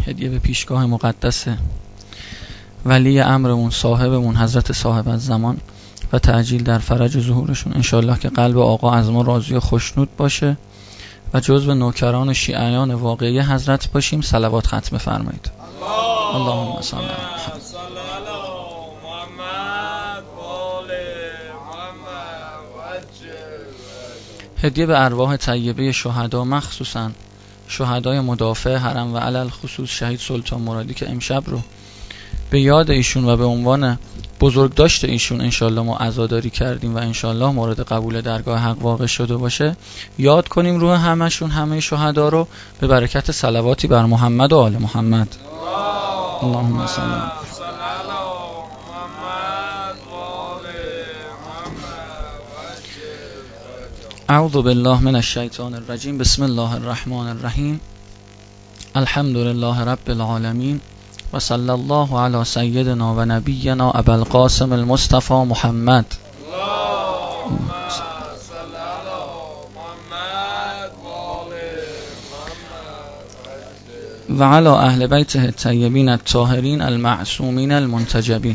هدیه به پیشگاه مقدس ولی امرمون صاحبمون حضرت صاحب الزمان و تعجیل در فرج و ظهورشون. انشالله که قلب آقا از ما راضی و خوشنود باشه و جزو نوکران شیعیان واقعی حضرت باشیم. صلوات ختم فرمایید. اللهم صل علی هدیه به ارواح طیبه شهدا، مخصوصا شهدای مدافع حرم و علل خصوص شهید سلطان مرادی که امشب رو به یاد ایشون و به عنوان بزرگداشت ایشون انشالله ما عزاداری کردیم و انشالله مورد قبول درگاه حق واقع شده باشه. یاد کنیم روح همشون، همه شهدا رو، به برکت صلواتی بر محمد و آل محمد. اللهم صل علی اعوذ بالله من الشیطان الرجیم. بسم الله الرحمن الرحیم. الحمد لله رب العالمین و صلی الله علی سیدنا و نبینا ابی القاسم المصطفى محمد و علی اهل بیته الطیبین الطاهرین المعصومین المنتجبین.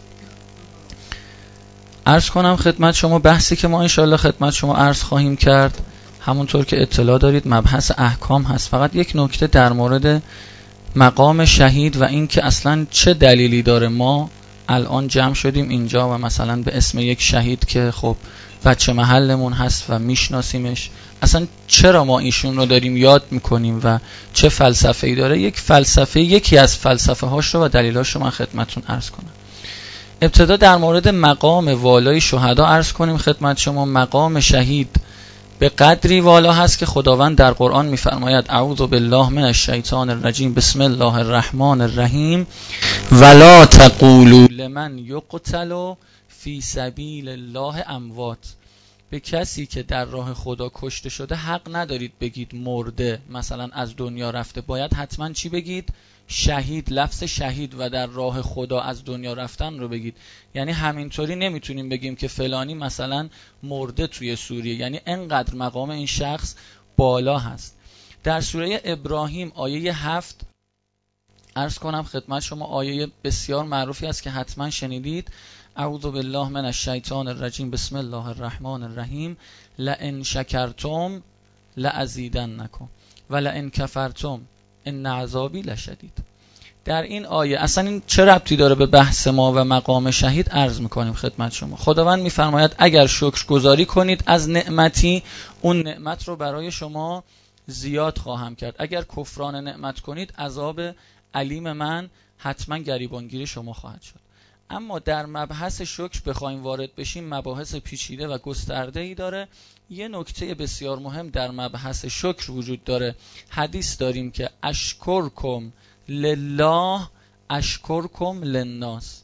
عرض کنم خدمت شما بحثی که ما انشالله خدمت شما عرض خواهیم کرد، همونطور که اطلاع دارید مبحث احکام هست. فقط یک نکته در مورد مقام شهید و این که اصلا چه دلیلی داره ما الان جمع شدیم اینجا و مثلا به اسم یک شهید که خب بچه محلمون هست و میشناسیمش، اصلا چرا ما ایشون رو داریم یاد میکنیم و چه فلسفه‌ای داره. یکی از فلسفه هاش رو و دلیلاش رو من خدمتتون عرض کنم. ابتدا در مورد مقام والای شهدا عرض کنیم خدمت شما. مقام شهید به قدری والا هست که خداوند در قرآن میفرماید اعوذ بالله من الشیطان الرجیم بسم الله الرحمن الرحیم ولا تقولوا لمن یقتل فی سبیل الله اموات. به کسی که در راه خدا کشته شده حق ندارید بگید مرده، مثلا از دنیا رفته. باید حتما چی بگید؟ شهید. لفظ شهید و در راه خدا از دنیا رفتن رو بگید. یعنی همینطوری نمیتونیم بگیم که فلانی مثلا مرده توی سوریه. یعنی انقدر مقام این شخص بالا هست. در سوره ابراهیم آیه 7 عرض کنم خدمت شما، آیه بسیار معروفی است که حتما شنیدید. اعوذ بالله من الشیطان الرجیم بسم الله الرحمن الرحیم لئن شکرتم لازیدنکم و لئن کفرتم ان عذابی لشدید. در این آیه اصلا این چه ربطی داره به بحث ما و مقام شهید عرض میکنیم خدمت شما. خداوند میفرماید اگر شکرگزاری کنید از نعمتی، اون نعمت رو برای شما زیاد خواهم کرد. اگر کفران نعمت کنید عذاب علیم من حتما گریبانگیر شما خواهد شد. اما در مبحث شکر بخوایم وارد بشیم مباحث پیچیده و گسترده‌ای داره. یه نکته بسیار مهم در مبحث شکر وجود داره. حدیث داریم که اشکرکم لله اشکرکم للناس.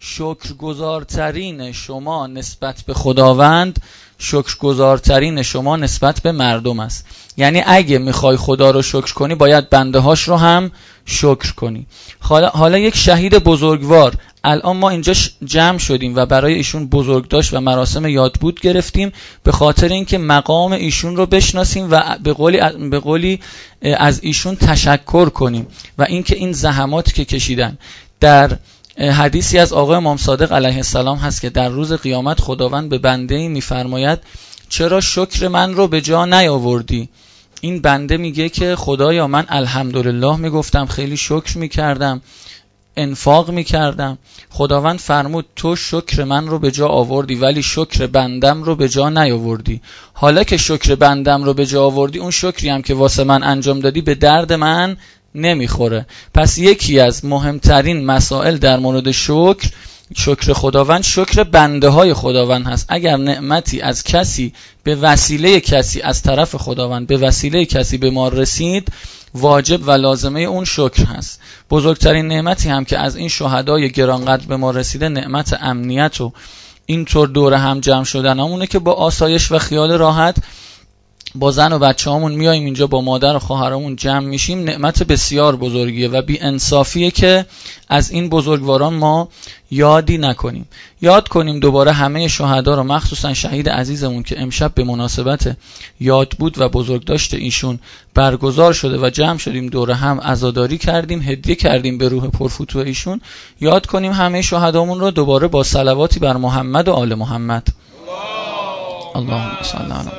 شکرگزارترین شما نسبت به خداوند شکرگزارترین شما نسبت به مردم است. یعنی اگه میخوای خدا رو شکر کنی باید بنده هاش رو هم شکر کنی. حالا یک شهید بزرگوار الان ما اینجا جمع شدیم و برای ایشون بزرگداشت و مراسم یادبود گرفتیم به خاطر اینکه مقام ایشون رو بشناسیم و به قولی از ایشون تشکر کنیم و اینکه این زحماتی که کشیدن. در حدیثی از آقای امام صادق علیه السلام هست که در روز قیامت خداوند به بنده‌ای میفرماید چرا شکر من رو به جا نیاوردی؟ این بنده میگه که خدایا من الحمدلله میگفتم، خیلی شکر میکردم، انفاق میکردم. خداوند فرمود تو شکر من رو به جا آوردی ولی شکر بندم رو به جا نیاوردی. حالا که شکر بندم رو به جا آوردی اون شکری هم که واسه من انجام دادی به درد من نمیخوره. پس یکی از مهمترین مسائل در مورد شکر خداوند شکر بنده های خداوند هست. اگر نعمتی از کسی به وسیله کسی از طرف خداوند به وسیله کسی به ما رسید واجب و لازمه اون شکر هست. بزرگترین نعمتی هم که از این شهدای گرانقدر به ما رسیده نعمت امنیت و اینطور دور هم جمع شدن همونه که با آسایش و خیال راحت با زن و بچه‌هامون میایم اینجا، با مادر و خواهرامون جمع میشیم، نعمت بسیار بزرگیه و بی انصافیه که از این بزرگواران ما یادی نکنیم. یاد کنیم دوباره همه شهدا رو، مخصوصا شهید عزیزمون که امشب به مناسبت یاد بود و بزرگداشت ایشون برگزار شده و جمع شدیم دور هم عزاداری کردیم، هدیه کردیم به روح پرفتوه ایشون. یاد کنیم همه شهدامون رو دوباره با صلواتی بر محمد و آل محمد. اللهم صل علی محمد.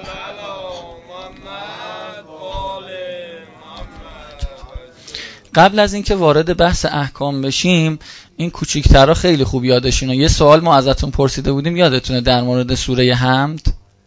قبل از اینکه وارد بحث احکام بشیم، این کوچیک‌ترا خیلی خوب یادشونه. یه سوال ما ازتون پرسیده بودیم، یادتونه در مورد سوره حمد؟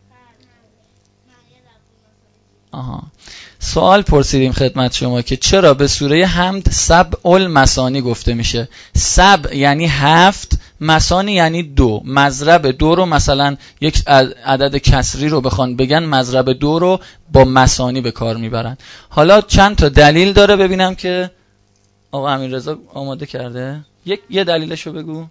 سوال پرسیدیم خدمت شما که چرا به سوره حمد سبع المثانی گفته میشه؟ سبع یعنی 7، مثانی یعنی 2. مضرب 2 رو مثلا یک عدد کسری رو بخوان بگن، مضرب 2 رو با مثانی به کار میبرن. حالا چند تا دلیل داره، ببینم که آقا امیررضا آماده کرده. یه دلیلشو بگو.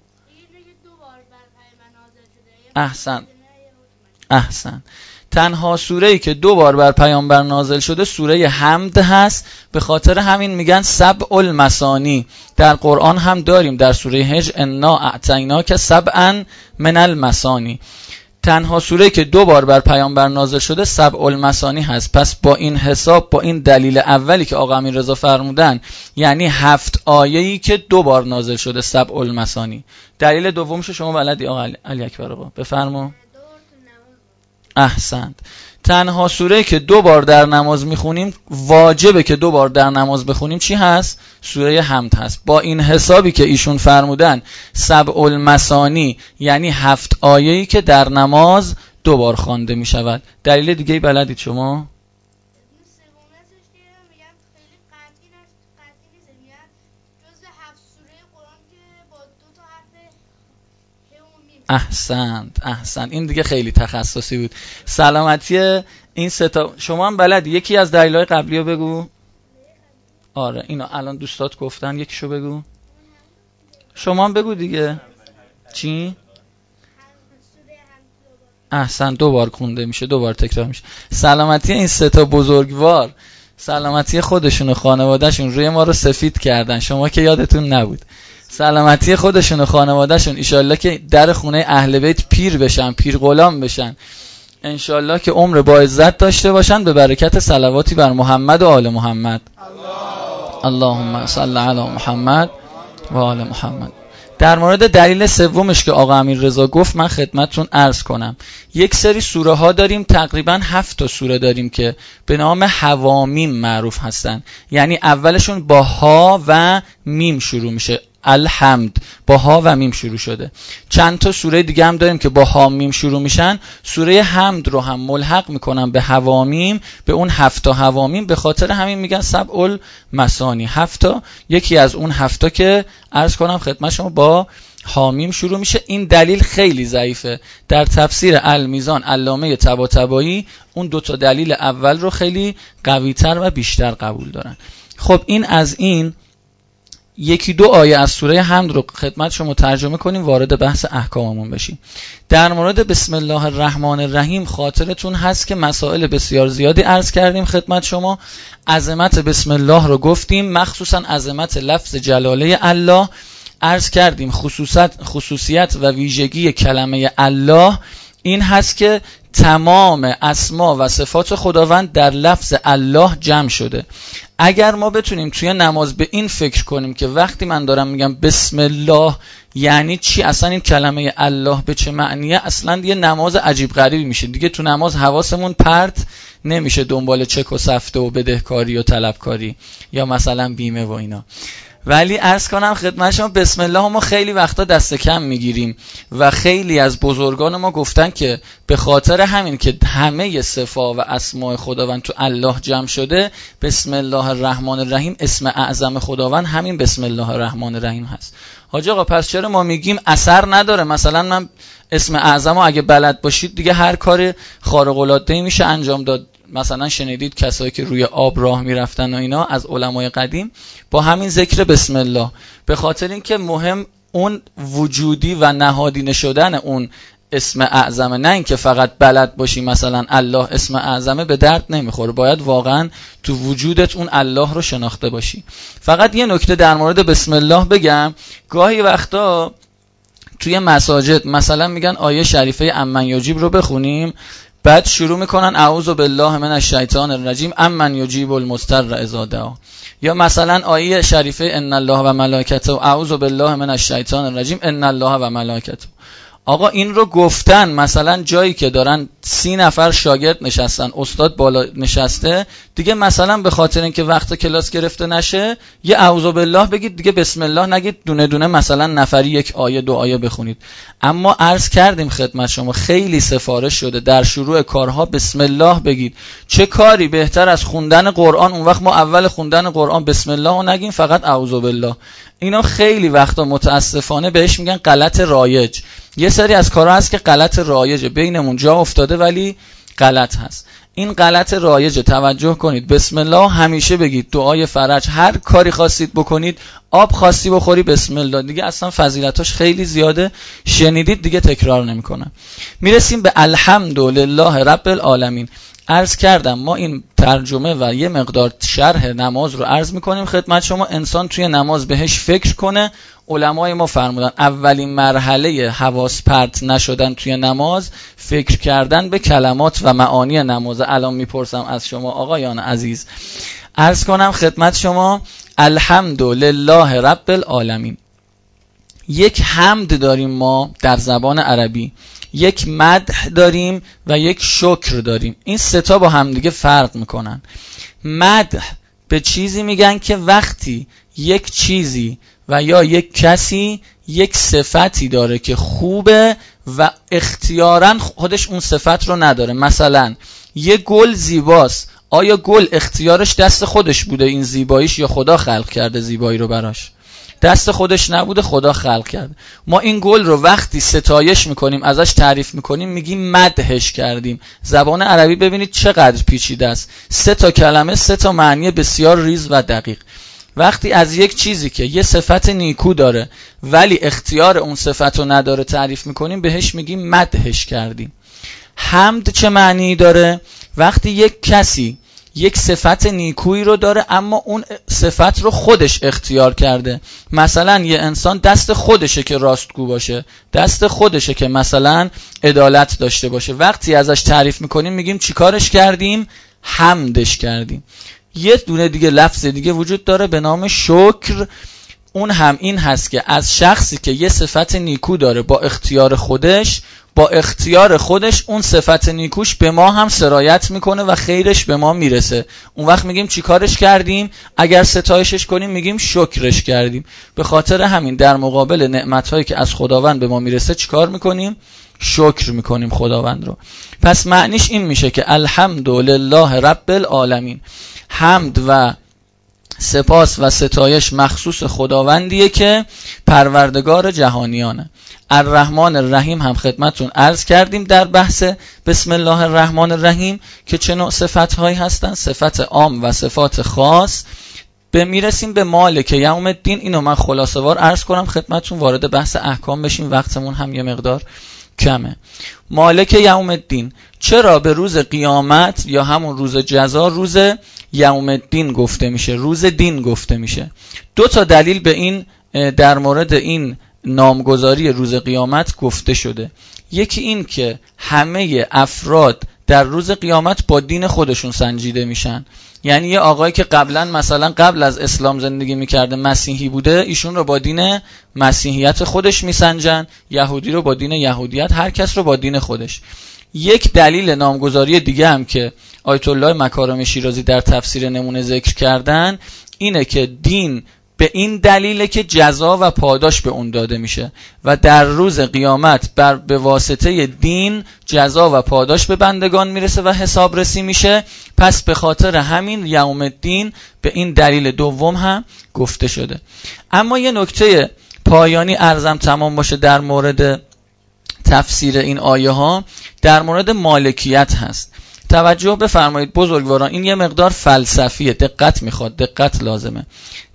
احسن. تنها سوره‌ای که 2 بار بر پیامبر نازل شده سوره حمد هست، به خاطر همین میگن سبع المثانی. در قرآن هم داریم در سوره هجر انا اعطیناک سبعا من المثانی. تنها سوره‌ای که 2 بار بر پیامبر نازل شده سبع المثانی هست. پس با این حساب، با این دلیل اولی که آقا امیررضا فرمودن، یعنی 7 آیه‌ای که 2 بار نازل شده سبع المثانی. دلیل دومشو شما بلدی آقا علی اکبر آقا، بفرما. احسنت. تنها سوره که 2 بار در نماز میخونیم، واجبه که 2 بار در نماز بخونیم، چی هست؟ سوره حمد هست. با این حسابی که ایشون فرمودن سبع المثانی یعنی 7 آیه‌ای که در نماز 2 بار خوانده میشود. دلیل دیگه بلدید شما؟ احسنت. این دیگه خیلی تخصصی بود. سلامتی این سه تا شما هم بلدی. یکی از دلایل قبلی رو بگو. آره اینو الان دوستات گفتن، یکیشو بگو. شما هم بگو دیگه. چی؟ احسن، 2 بار خونده میشه، 2 بار تکرار میشه. سلامتی این سه تا بزرگوار، سلامتی خودشون و خانوادهشون روی ما رو سفید کردن. شما که یادتون نبود. سلامتی خودشون و خانوادهشون، انشالله که در خونه اهل بیت پیر بشن، پیر غلام بشن، انشالله که عمر با عزت داشته باشن به برکت صلواتی بر محمد و آل محمد. اللهم صل علی محمد و آل محمد. در مورد دلیل سومش که آقا امیررضا گفت من خدمتتون عرض کنم. یک سری سوره ها داریم، تقریبا 7 تا سوره داریم که به نام حوامیم معروف هستن، یعنی اولشون با ها و میم شروع میشه. الحمد با ها و میم شروع شده. چند تا سوره دیگه هم داریم که با ها میم شروع میشن. سوره حمد رو هم ملحق میکنن به حوامیم، به اون 7 تا حوامیم، به خاطر همین میگن سبع المثانی. 7 تا، یکی از اون 7 تا که عرض کنم خدمت شما با حامیم شروع میشه. این دلیل خیلی ضعیفه. در تفسیر المیزان علامه طباطبایی اون 2 تا دلیل اول رو خیلی قوی‌تر و بیشتر قبول دارن. خب این از این. 1-2 آیه از سوره حمد رو خدمت شما ترجمه کنیم، وارد بحث احکاممون بشیم. در مورد بسم الله الرحمن الرحیم خاطرتون هست که مسائل بسیار زیادی عرض کردیم خدمت شما. عظمت بسم الله رو گفتیم، مخصوصا عظمت لفظ جلاله الله عرض کردیم. خصوصیت و ویژگی کلمه الله این هست که تمام اسما و صفات خداوند در لفظ الله جمع شده. اگر ما بتونیم توی نماز به این فکر کنیم که وقتی من دارم میگم بسم الله یعنی چی، اصلا این کلمه الله به چه معنیه، اصلا یه نماز عجیب غریبی میشه. دیگه تو نماز حواسمون پرت نمیشه دنبال چک و سفته و بدهکاری و طلبکاری یا مثلا بیمه و اینا. ولی عرض کنم خدمت شما بسم الله ما خیلی وقتا دست کم میگیریم و خیلی از بزرگان ما گفتن که به خاطر همین که همه صفات و اسماء خداوند تو الله جمع شده، بسم الله الرحمن الرحیم اسم اعظم خداوند همین بسم الله الرحمن الرحیم هست. حاج آقا پس چرا ما میگیم اثر نداره؟ مثلا من اسم اعظم اگه بلد باشید دیگه هر کار خارق العاده میشه انجام داد. مثلا شنیدید کسایی که روی آب راه میرفتن و اینا از علمای قدیم با همین ذکر بسم الله، به خاطر اینکه مهم اون وجودی و نهادینه شدن اون اسم اعظمه، نه اینکه فقط بلد باشی مثلا الله اسم اعظمه، به درد نمیخوره. باید واقعا تو وجودت اون الله رو شناخته باشی. فقط یه نکته در مورد بسم الله بگم. گاهی وقتا توی مساجد مثلا میگن آیه شریفه امن یجیب رو بخونیم، بعد شروع میکنن اعوذ بالله من الشیطان الرجیم امن یجیب المضطر اذا دعا، یا مثلا آیه شریفه ان الله و ملائکته اعوذ بالله من الشیطان الرجیم ان الله و ملائکته. آقا این رو گفتن مثلا جایی که دارن 30 نفر شاگرد نشستن، استاد بالا نشسته، دیگه مثلا به خاطر اینکه وقت کلاس گرفته نشه یه اعوذ بالله بگید، دیگه بسم الله نگید، دونه دونه مثلا نفری یک آیه 2 آیه بخونید. اما عرض کردیم خدمت شما خیلی سفارش شده در شروع کارها بسم الله بگید. چه کاری بهتر از خوندن قرآن؟ اون وقت ما اول خوندن قرآن بسم الله رو نگیم، فقط اعوذ بالله. اینا خیلی وقتا متاسفانه بهش میگن غلط رایج. یه سری از کارها هست که غلط رایجه، بینمون جا افتاده ولی غلط هست. این غلط رایجه، توجه کنید. بسم الله همیشه بگید، دعای فرج، هر کاری خواستید بکنید، آب خواستی بخوری بسم الله، دیگه اصلا فضیلتاش خیلی زیاده، شنیدید دیگه تکرار نمیکنم. میرسیم به الحمدلله رب العالمین. عرض کردم ما این ترجمه و یه مقدار شرح نماز رو عرض میکنیم خدمت شما. انسان توی نماز بهش فکر کنه. علمای ما فرمودن اولین مرحله حواس پرت نشدن توی نماز فکر کردن به کلمات و معانی نماز. الان میپرسم از شما آقایان عزیز، عرض کنم خدمت شما الحمدلله رب العالمین. یک حمد داریم ما در زبان عربی، یک مدح داریم و یک شکر داریم. این 3 تا با هم دیگه فرق میکنن. مدح به چیزی میگن که وقتی یک چیزی و یا یک کسی یک صفتی داره که خوبه و اختیاراً خودش اون صفت رو نداره. مثلا یه گل زیباست، آیا گل اختیارش دست خودش بوده این زیباییش، یا خدا خلق کرده زیبایی رو براش؟ دست خودش نبوده، خدا خلق کرده. ما این گل رو وقتی ستایش میکنیم، ازش تعریف میکنیم، میگیم مدحش کردیم. زبان عربی ببینید چقدر پیچیده است. 3 تا کلمه، 3 تا معنی بسیار ریز و دقیق. وقتی از یک چیزی که یه صفت نیکو داره ولی اختیار اون صفت رو نداره تعریف میکنیم، بهش میگیم مدحش کردیم. حمد چه معنی داره؟ وقتی یک کسی یک صفت نیکویی رو داره اما اون صفت رو خودش اختیار کرده. مثلا یه انسان دست خودشه که راستگو باشه، دست خودشه که مثلا عدالت داشته باشه، وقتی ازش تعریف میکنیم میگیم چیکارش کردیم؟ حمدش کردیم. یه دونه دیگه لفظ دیگه وجود داره به نام شکر. اون هم این هست که از شخصی که یه صفت نیکو داره با اختیار خودش اون صفت نیکوش به ما هم سرایت میکنه و خیرش به ما میرسه. اون وقت میگیم چی کارش کردیم؟ اگر ستایشش کنیم میگیم شکرش کردیم. به خاطر همین در مقابل نعمتهایی که از خداوند به ما میرسه چی کار میکنیم؟ شکر میکنیم خداوند رو. پس معنیش این میشه که الحمدلله رب العالمین، حمد و سپاس و ستایش مخصوص خداوندیه که پروردگار جهانیانه. الرحمن الرحیم هم خدمتون عرض کردیم در بحث بسم الله الرحمن الرحیم که چه نوع صفت‌هایی هستن، صفت عام و صفات خاص. میرسیم به مالک یوم الدین. اینو من خلاصه‌وار عرض کنم خدمتون، وارد بحث احکام بشیم، وقتمون هم یه مقدار کمه. مالک یوم الدین، چرا به روز قیامت یا همون روز جزا روز یوم الدین گفته میشه، روز دین گفته میشه؟ 2 تا دلیل به این در مورد این نامگذاری روز قیامت گفته شده. یکی این که همه افراد در روز قیامت با دین خودشون سنجیده میشن. یعنی یه آقایی که مثلا قبل از اسلام زندگی میکرده، مسیحی بوده، ایشون رو با دین مسیحیت خودش میسنجن، یهودی رو با دین یهودیت، هر کس رو با دین خودش. یک دلیل نامگذاری دیگه هم که آیت الله مکارم شیرازی در تفسیر نمونه ذکر کردن اینه که دین به این دلیله که جزا و پاداش به اون داده میشه و در روز قیامت به واسطه دین جزا و پاداش به بندگان میرسه و حسابرسی میشه. پس به خاطر همین یوم الدین به این دلیل دوم هم گفته شده. اما یه نکته پایانی عرضم تمام باشه در مورد تفسیر این آیه ها، در مورد مالکیت هست. توجه بفرمایید بزرگواران، این یه مقدار فلسفیه، دقت میخواد، دقت لازمه.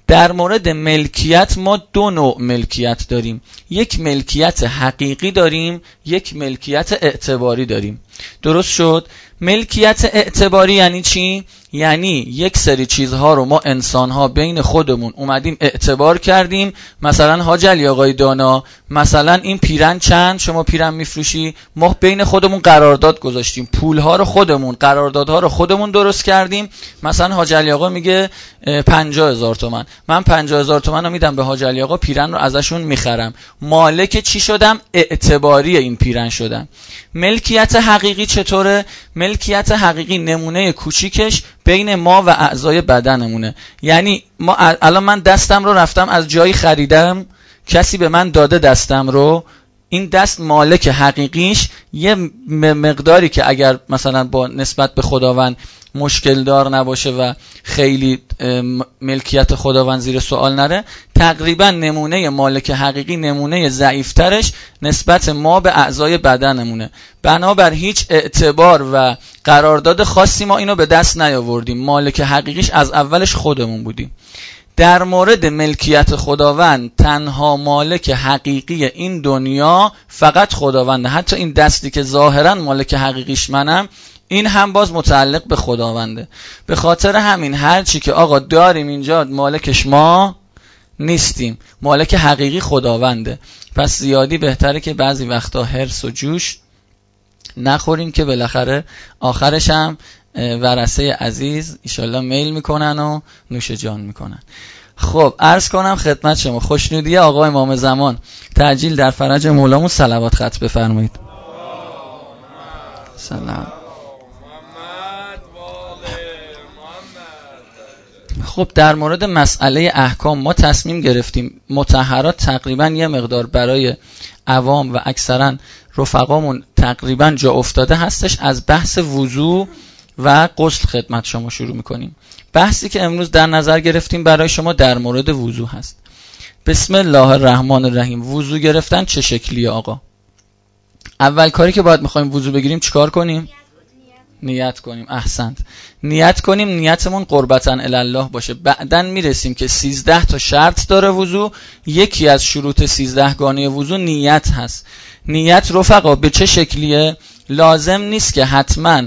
در مورد ملکیت ما دو نوع ملکیت داریم، یک ملکیت حقیقی داریم، یک ملکیت اعتباری داریم. درست شد؟ ملکیت اعتباری یعنی چی؟ یعنی یک سری چیزها رو ما انسان‌ها بین خودمون اومدیم اعتبار کردیم. مثلا حاج علی آقای دانا، مثلا این پیرن چند شما پیرن میفروشی؟ ما بین خودمون قرارداد گذاشتیم، پولها رو خودمون، قراردادها رو خودمون درست کردیم. مثلا حاج علی آقا میگه 50,000 تومان، من 50,000 تومان رو میدم به حاج علی آقا، پیرن رو ازشون میخرم. مالک چی شدم؟ اعتباری این پیرن شدم. ملکیت حقیقی چطوره؟ ملکیت حقیقی نمونه کوچیکش بین ما و اعضای بدنمونه. یعنی ما الان من دستم رو رفتم از جایی خریدم، کسی به من داده دستم رو، این دست مالک حقیقیش یه مقداری که اگر مثلا با نسبت به خداوند مشکل دار نباشه و خیلی ملکیت خداوند زیر سوال نره، تقریبا نمونه مالک حقیقی نمونه ضعیفترش نسبت ما به اعضای بدنمونه. بنابر هیچ اعتبار و قرارداد خاصی ما اینو به دست نیاوردیم، مالک حقیقیش از اولش خودمون بودیم. در مورد ملکیت خداوند تنها مالک حقیقی این دنیا فقط خداونده. حتی این دستی که ظاهرا مالک حقیقیش منم، این هم باز متعلق به خداونده. به خاطر همین هر چی که آقا داریم اینجا مالکش ما نیستیم، مالک حقیقی خداونده. پس زیادی بهتره که بعضی وقتا هرس و جوش نخوریم که بالاخره آخرش هم ورثه عزیز ایشالله میل میکنن و نوش جان میکنن. خب عرض کنم خدمت شما خوشنودی آقا امام زمان تعجیل در فرج مولامون صلوات خط بفرمایید. سلام. خب در مورد مسئله احکام ما تصمیم گرفتیم مطهرات تقریبا یه مقدار برای عوام و اکثرا رفقامون تقریبا جا افتاده هستش. از بحث وضو و غسل خدمت شما شروع میکنیم. بحثی که امروز در نظر گرفتیم برای شما در مورد وضو هست. بسم الله الرحمن الرحیم. وضو گرفتن چه شکلیه آقا؟ اول کاری که باید میخوایم وضو بگیریم چیکار کنیم؟ نیت کنیم. احسنت. نیت کنیم، نیتمون قربتاً الله باشه. بعدن میرسیم که 13 تا شرط داره وضو. یکی از شروط 13 گانه وضو نیت هست. نیت رفقا به چه شکلیه؟ لازم نیست که حتما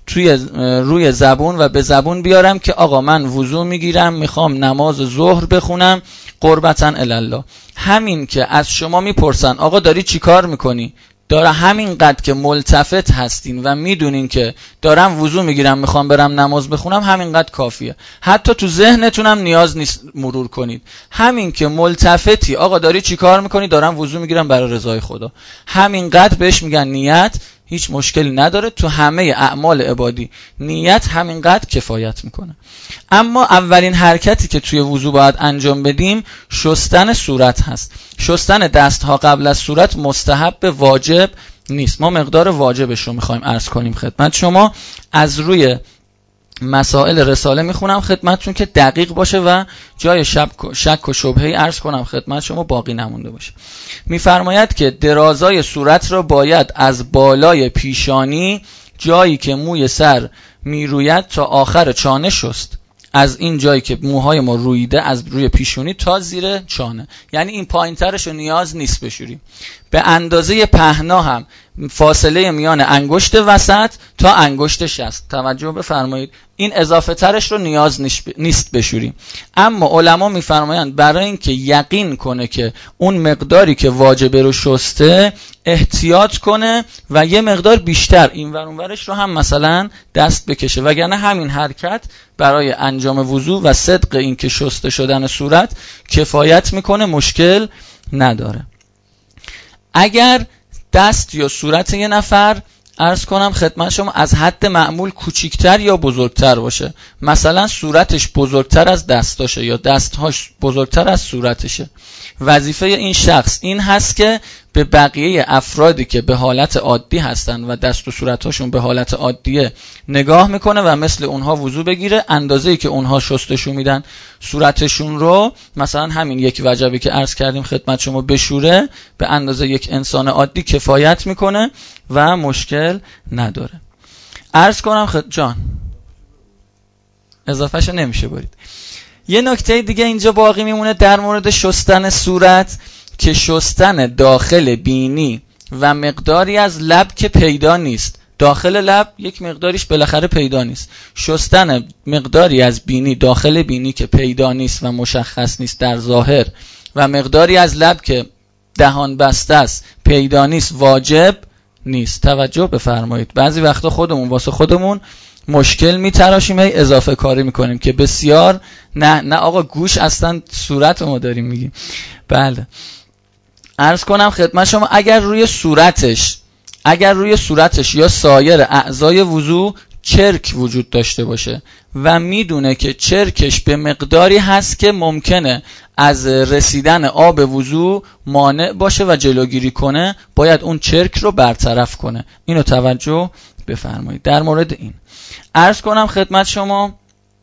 روی زبون و به زبون بیارم که آقا من وضو میگیرم میخوام نماز ظهر بخونم قربتاً الله. همین که از شما میپرسن آقا داری چی کار میکنی؟ داره همینقدر که ملتفت هستین و میدونین که دارم وضو میگیرم میخوام برم نماز بخونم، همینقدر کافیه. حتی تو ذهنتونم نیاز نیست مرور کنید. همین که ملتفتی آقا داری چی کار میکنی؟ دارم وضو میگیرم برای رضای خدا، همینقدر بهش میگن نیت. هیچ مشکلی نداره. تو همه اعمال عبادی نیت همینقدر کفایت میکنه. اما اولین حرکتی که توی وضو باید انجام بدیم شستن صورت هست. شستن دستها قبل از صورت مستحب، واجب نیست. ما مقدار واجبش رو میخوایم عرض کنیم خدمت شما. از روی مسائل رساله میخونم خدمتتون که دقیق باشه و جای شک و شبهه‌ای عرض کنم خدمت شما باقی نمونده باشه. میفرماید که درازای صورت را باید از بالای پیشانی جایی که موی سر میروید تا آخر چانه شست. از این جایی که موهای ما رویده از روی پیشونی تا زیر چانه، یعنی این پایینترش رو نیاز نیست بشوریم. به اندازه پهنا هم فاصله میان انگشت وسط تا انگشت شست. توجه بفرمایید، این اضافه ترش رو نیاز نیست بشوریم. اما علما میفرمایند برای اینکه یقین کنه که اون مقداری که واجبه رو شسته احتیاط کنه و یه مقدار بیشتر این ور اون ورش رو هم مثلا دست بکشه، وگرنه همین حرکت برای انجام وضو و صدق این که شسته شدن صورت کفایت میکنه، مشکل نداره. اگر دست یا صورت یه نفر عرض کنم خدمت شما از حد معمول کوچیکتر یا بزرگتر باشه، مثلا صورتش بزرگتر از دستاشه یا دستهاش بزرگتر از صورتشه، وظیفه این شخص این هست که به بقیه افرادی که به حالت عادی هستن و دست و صورتاشون به حالت عادیه نگاه میکنه و مثل اونها وضو بگیره. اندازه‌ای که اونها شستشو میدن صورتشون رو، مثلا همین یک وجبی که عرض کردیم خدمت شما بشوره، به اندازه یک انسان عادی کفایت میکنه و مشکل نداره. عرض کنم جان اضافهشو نمیشه برید. یه نکته دیگه اینجا باقی میمونه در مورد شستن صورت، که شستن داخل بینی و مقداری از لب که پیدا نیست. داخل لب یک مقداریش بالاخره پیدا نیست. شستن مقداری از بینی، داخل بینی که پیدا نیست و مشخص نیست در ظاهر، و مقداری از لب که دهان بسته است پیدا نیست، واجب نیست. توجه بفرمایید. بعضی وقتا خودمون واسه خودمون مشکل میتراشیم، هی اضافه کاری میکنیم که بسیار نه آقا، گوش اصلا صورت ما داریم میگیم. بله، عرض کنم خدمت شما اگر روی صورتش یا سایر اعضای وضو چرک وجود داشته باشه و میدونه که چرکش به مقداری هست که ممکنه از رسیدن آب وضو مانع باشه و جلوگیری کنه، باید اون چرک رو برطرف کنه. اینو توجه بفرمایید. در مورد این عرض کنم خدمت شما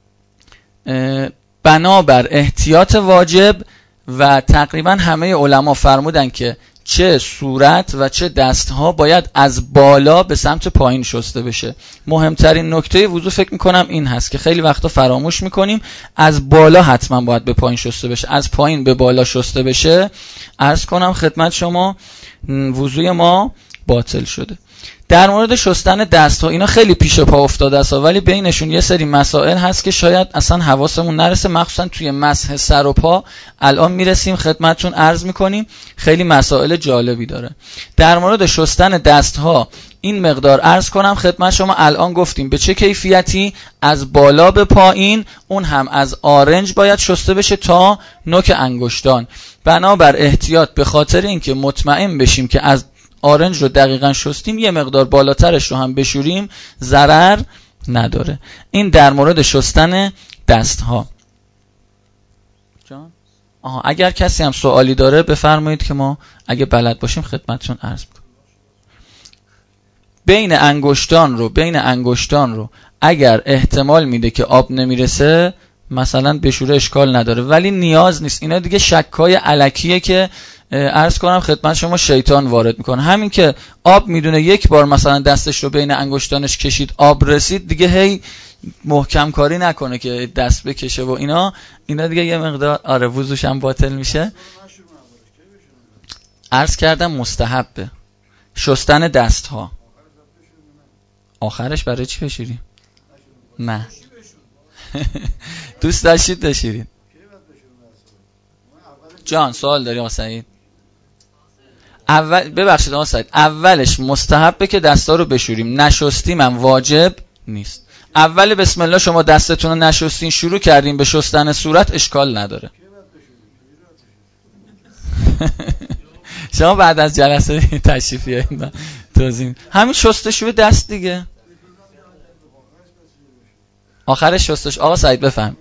بنابر احتیاط واجب و تقریبا همه علما فرمودن که چه صورت و چه دستها باید از بالا به سمت پایین شسته بشه. مهمترین نکته وضو فکر میکنم این هست که خیلی وقتا فراموش میکنیم، از بالا حتما باید به پایین شسته بشه. از پایین به بالا شسته بشه، عرض کنم خدمت شما وضوی ما باطل شده. در مورد شستن دست ها اینا خیلی پیش پا افتاده است، ولی بینشون یه سری مسائل هست که شاید اصلا حواسمون نرسه، مخصوصا توی مسح سر و پا الان میرسیم خدمتتون عرض میکنیم، خیلی مسائل جالبی داره. در مورد شستن دست ها این مقدار عرض کنم خدمت شما الان گفتیم به چه کیفیتی، از بالا به پایین، اون هم از آرنج باید شسته بشه تا نوک انگشتان. بنابر احتیاط به خاطر اینکه مطمئن بشیم که از آرنج رو دقیقاً شستیم، یه مقدار بالاترش رو هم بشوریم، ضرر نداره. این در مورد شستن دست ها. اگر کسی هم سوالی داره بفرمایید که ما اگه بلد باشیم خدمتتون عرض کنیم. بین انگشتان رو اگر احتمال میده که آب نمیرسه مثلا بشوره اشکال نداره، ولی نیاز نیست. اینا دیگه شکای الکیه که عرض کنم خدمت شما شیطان وارد میکنه. همین که آب میدونه یک بار مثلا دستش رو بین انگشتانش کشید آب رسید، دیگه هی محکم کاری نکنه که دست بکشه و اینا دیگه یه مقدار وضوش هم باطل میشه. عرض کردم مستحبه شستن دست ها. آخرش برای چی بشوریم؟ نه دوست داشتید بشورید. جان سوال داری آقا سعید؟ ببخشید آقا سعید، اولش مستحبه که دستا رو بشوریم، نشستیم هم واجب نیست. اول بسم الله شما دستتون رو نشستین شروع کردیم به شستن صورت، اشکال نداره. شما بعد از جلسه تشریف بیارید توضیح. همین شستشوی دست دیگه، آخرش شستش. آقا سعید بفهم.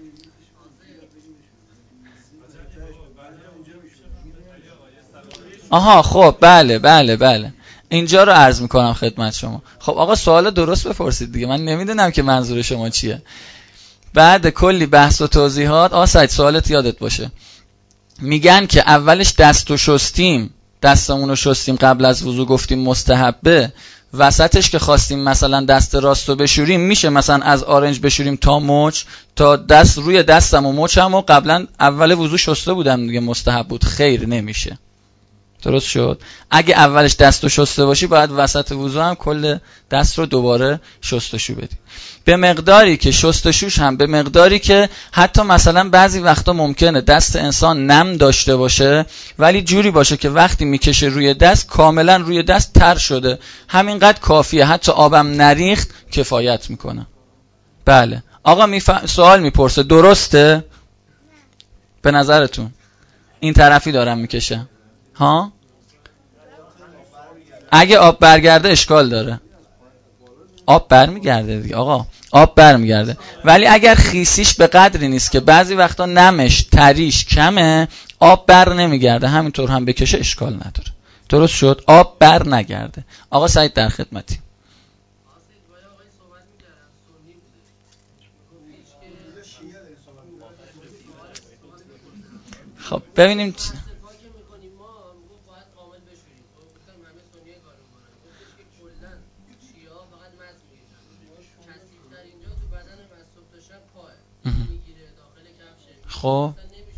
آها خب بله اینجا رو عرض میکنم خدمت شما. خب آقا سوال درست بپرسید دیگه، من نمیدونم که منظور شما چیه. بعد کلی بحث و توضیحات آقا سعید سوالت یادت باشه، میگن که اولش دستمون رو شستیم قبل از وضو گفتیم مستحبه، وسطش که خواستیم مثلا دست راست رو بشوریم، میشه مثلا از آرنج بشوریم تا مچ، تا دست روی دستم و مچم و قبلا اول وضو شسته بودم دیگه مستحب بود. خیر نمیشه. درست شد؟ اگه اولش دستو شسته باشی باید وسط وضو هم کل دست رو دوباره شستشو بدی، به مقداری که شستشوش هم به مقداری که حتی مثلا بعضی وقتا ممکنه دست انسان نم داشته باشه ولی جوری باشه که وقتی میکشه روی دست کاملا روی دست تر شده، همینقدر کافیه، حتی آبم نریخت کفایت میکنه. بله آقا سوال میپرسه درسته؟ به نظرتون این طرفی دارم میکشه ها؟ اگه آب برگرده اشکال داره. آب برمیگرده دیگه آقا، آب برمیگرده، ولی اگر خیسیش به قدری نیست که بعضی وقتا نمش تریش کمه، آب بر نمیگرده، همینطور هم بکشه اشکال نداره. درست شد؟ آب بر نگرده. آقا سعید در خدمتی. خب ببینیم خب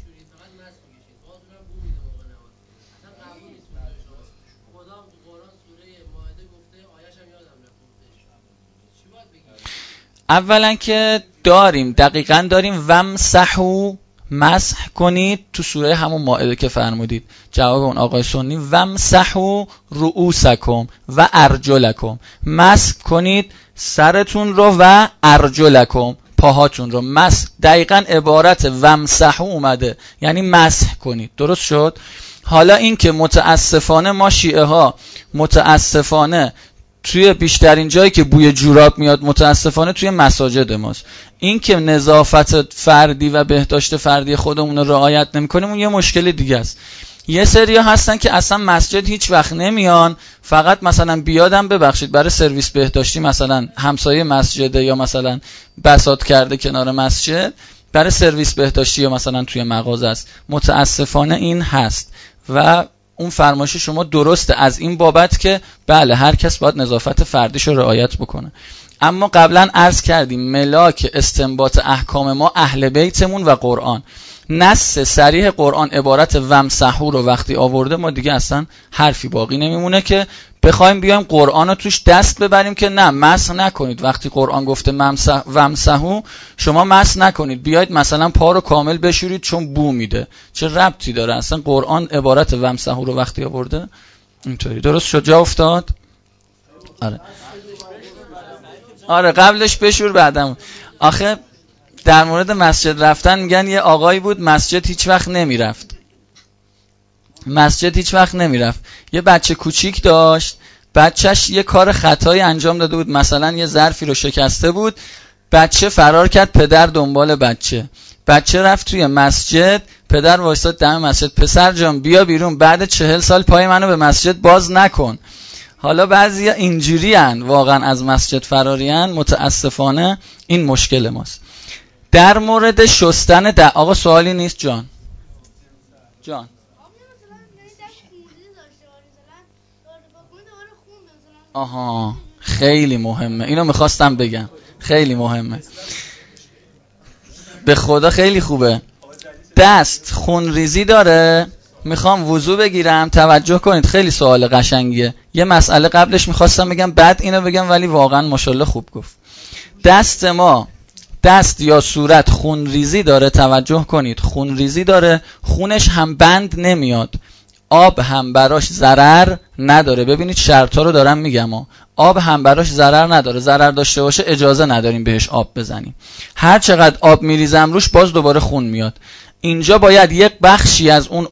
اولا که دقیقاً داریم ومسحو، مسح کنید تو سوره همون مائده که فرمودید، جواب اون آقای سنی ومسحو رؤوسکم و ارجلکم، مسح کنید سرتون رو و ارجلکم، پاهاتون رو. مسح دقیقاً عبارت ومسحو اومده یعنی مسح کنید، درست شد. حالا این که متاسفانه ما شیعه ها متاسفانه توی بیشترین جایی که بوی جوراب میاد متاسفانه توی مساجد ماست، این که نظافت فردی و بهداشت فردی خودمون رو رعایت نمی‌کنیم اون یه مشکل دیگه است. یه سریا هستن که اصلا مسجد هیچ وقت نمیان، فقط مثلا بیادم ببخشید برای سرویس بهداشتی مثلا همسایه مسجده یا مثلا بساط کرده کنار مسجد برای سرویس بهداشتی یا مثلا توی مغازه است. متاسفانه این هست و اون فرمایش شما درسته از این بابت که بله هر کس باید نظافت فردیش رو رعایت بکنه. اما قبلا عرض کردیم ملاک استنباط احکام ما اهل بیتمون و قرآن. نص صریح قرآن عبارت ومسحو رو وقتی آورده ما دیگه اصلا حرفی باقی نمیمونه که بخوایم بیایم قرآن رو توش دست ببریم که نه مسح نکنید. وقتی قرآن گفته ومسحو شما مسح نکنید، بیاید مثلا پا رو کامل بشورید چون بو میده، چه ربطی داره؟ اصلا قرآن عبارت ومسحو رو وقتی آورده اینطوری. درست شد؟ جا افتاد؟ آره قبلش بشور بعدم. آخه در مورد مسجد رفتن میگن یه آقایی بود مسجد هیچ وقت نمیرفت، یه بچه کوچیک داشت، بچهش یه کار خطایی انجام داده بود، مثلا یه ظرفی رو شکسته بود، بچه فرار کرد، پدر دنبال بچه رفت توی مسجد، پدر وایساد دم مسجد، پسر جان بیا بیرون، بعد 40 سال پای منو به مسجد باز نکن. حالا بعضیا اینجوری ان واقعا از مسجد فرارین، متاسفانه این مشکل ماست. در مورد شستن آقا سوالی نیست جان. آها خیلی مهمه، اینو میخواستم بگم، خیلی مهمه به خدا، خیلی خوبه. دست خون ریزی داره، میخوام وضو بگیرم، توجه کنید خیلی سوال قشنگیه. یه مسئله قبلش میخواستم بگم بعد اینو بگم ولی واقعا ماشاءالله خوب گفت. دست یا صورت خون ریزی داره، توجه کنید خون ریزی داره، خونش هم بند نمیاد، آب هم براش ضرر نداره. ببینید شرطا رو دارم میگم آب هم براش ضرر نداره، ضرر داشته باشه اجازه نداریم بهش آب بزنیم، هر چقدر آب میریزم روش باز دوباره خون میاد. اینجا باید یک بخشی از اون